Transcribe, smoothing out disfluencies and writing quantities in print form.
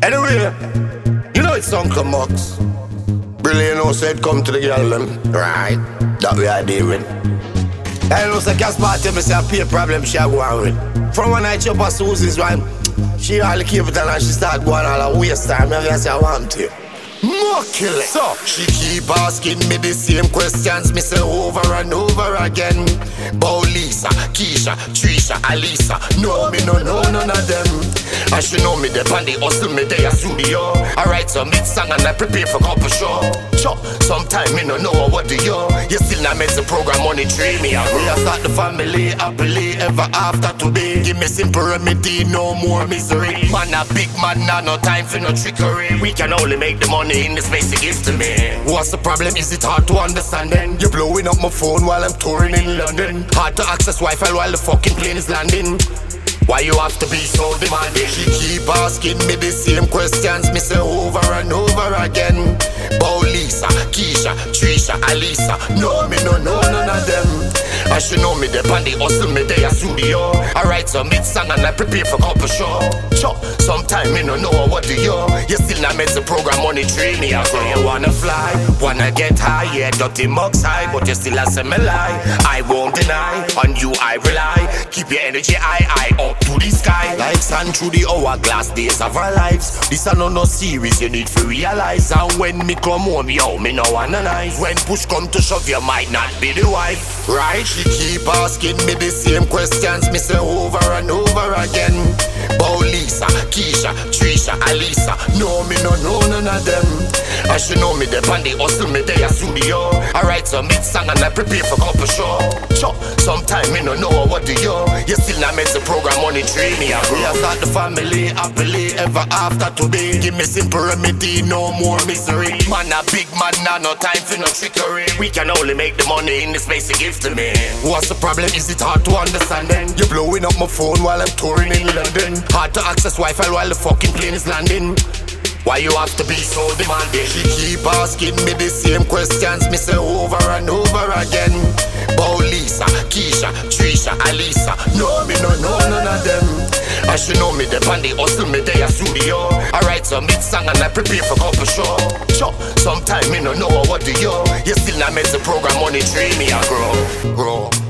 Anyway, you know it's Uncle Mox. Brilliant said come to the girl them. Right, that we are dealing. I know say Casper tell me say a pay problem she a go on with. From one night she up at Susie's one, she all keep it and she start going all a waste time. I say I want to. More killing. So she keep asking me the same questions, me say over and over again. About Lisa, Keisha, Trisha, Alisa. No, me no know none of them. And she know me the band, hustle me there studio. I write some hit song and I prepare for couple show. Sometime me no know what do you. You still not make the program money train me. I start the family happily ever after today. Give me simple remedy, no more misery. Man a big man, nah, no time for no trickery. We can only make the money in this basic gift to me. What's the problem? Is it hard to understand then? You're blowing up my phone while I'm touring in London. Hard to access Wi-Fi while the fucking plane is landing. Why you have to be so demanding? She keep asking me the same questions, me say over and over again. About Lisa, Keisha, Trisha, Alisa. No, me no know none of them. And she know me the band, hustle me there studio. I write some hit song and I prepare for couple show. Sometime me no know what do you. You still not make the program money train me. So you wanna fly, wanna get high, yeah, dirty mugs high, but you still a say me lie. I won't deny, on you I rely. Keep your energy high up to the sky. Like sun through the hourglass days of our lives. This are no series you need to realize. And when me come home, yo, me no analyze. When push come to shove, you might not be the wife. Right? She keep asking me the same questions, me say over and over again. About Lisa, Keisha, Trisha, Alisa. No, me no know none of them. And she know me the band, hustle me there studio. I write some hit song and I prepare for couple show. Sometime me no know what do you. You still not make the program money train me. We start the family happily ever after today. Give me simple remedy, no more misery. Man a big man, nah, no time for no trickery. We can only make the money in this basic gift to me. What's the problem? Is it hard to understand then? You're blowing up my phone while I'm touring in London. Hard to access Wi-Fi while the fucking plane is landing. Why you have to be so demanding? She keep asking me the same questions, me say over and over again. About Lisa, Keisha, Trisha, Alisa. No, me no know none of them. And she know me the band, hustle me there studio. I write some hit song and I prepare for couple show. Sometime me no know what do you. You still not make the program money train me, I grow.